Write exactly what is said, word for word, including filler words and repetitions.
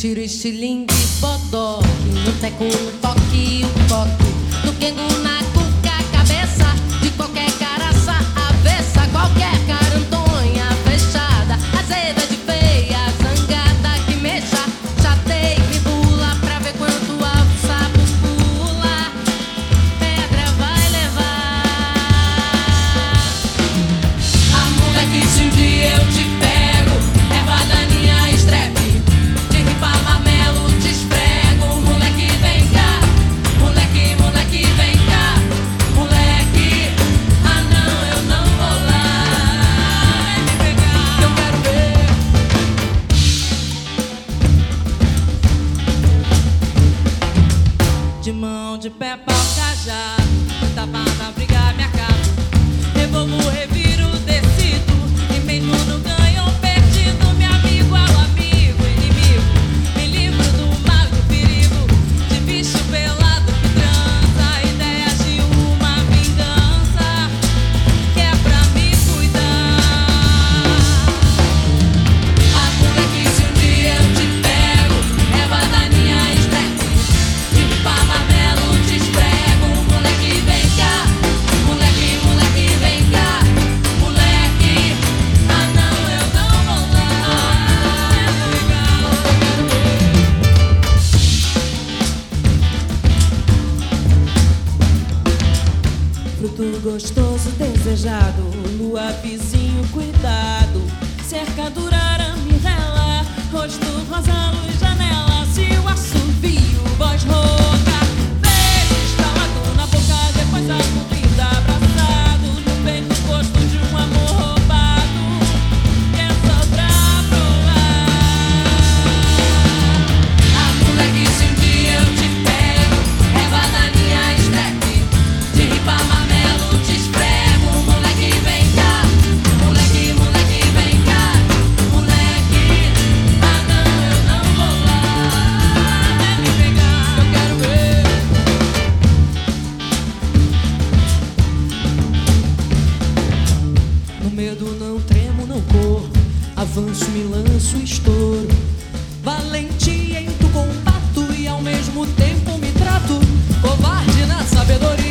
tiro, estilingue, bodoque. No teco, no toque, o toque. No quengo, na cuca, cabeça. De qualquer caraça, avessa. Qualquer carantonha fechada. Azeda de feia, zangada que mexa. Chatei, me bula pra ver quanto alto o sapo pula. Pedra vai levar. A mulher que se um dia eu te pego, é bananinha estrepe. De ripa mamelo te esfrego. Moleque vem cá, moleque, moleque vem cá. Moleque, ah não, eu não vou lá. Vem me pegar, eu quero ver. De mão, de pé, pau, cajado. Tapa na briga, me acabo. Revolvo, reviro, decido. E mesmo no ganho ou perdido, me amigo ao amigo, inimigo. Me livro do mal e do perigo. De bicho pelado que transa. Ideias de uma vingança que é pra me cuidar. A mulher que se um dia eu te pego, é bananinha estrepe. De ripa mamelo te esfrego. Moleque vem cá, moleque, moleque vem cá. Moleque, ah não, eu não vou lá. É legal, eu quero ver. Fruto gostoso desejado, lua, vizinho, cuidado. Cercadura, arame, rela. Rosto rosa, luz, janela. Se o assovio, voz rouca. Beijo estalado na boca, depois a linda abraçado. No peito, gosto de um amor roubado. Que é só pra provar. A mulher que se um dia eu te pego, é bananinha estrepe. De ripa mamelo te esfrego. Moleque vem cá, moleque, moleque vem cá. Moleque, ah não, eu não vou lá. Vem me pegar, eu quero ver. No medo não tremo, não corro. Avanço, me lanço, estouro. Valentia em tu combato e ao mesmo tempo me trato. Covarde na sabedoria.